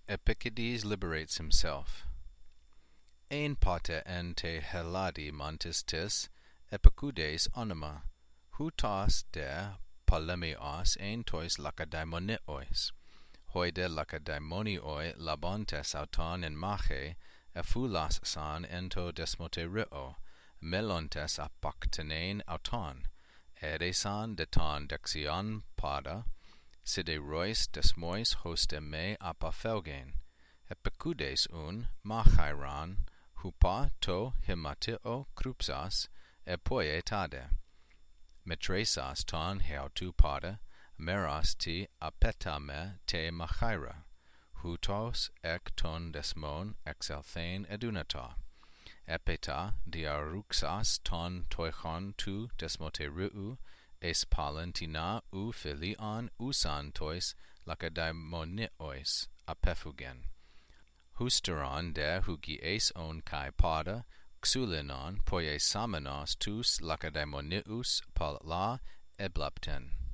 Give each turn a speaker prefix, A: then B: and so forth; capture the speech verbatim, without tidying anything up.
A: Epictetus liberates himself. Ein pate en te heladi montis tis, Epicures onoma, hutos de polemios ein tois lacedaimonios, hoide lacedaimonioi labontes auton in mache, ephulas san ento desmoterio, melontes apoctenein auton, eresan de ton dexion pada, side rois desmois hoste me apophelgen, Epicures un machairon, hupa to himatio krupsas, epoie tade. Metresas ton heautu pada, meras ti apetame te machaira, hutos ek ton desmon exelthein edunata. Epeta diaruxas ton toichon tu desmoteriu, es palentina u philion usan tois lacedaimonios apephugen. Husteron de hugies on kai pada, xulinon poiesamenos tus lacedaimonius pal la eblapten.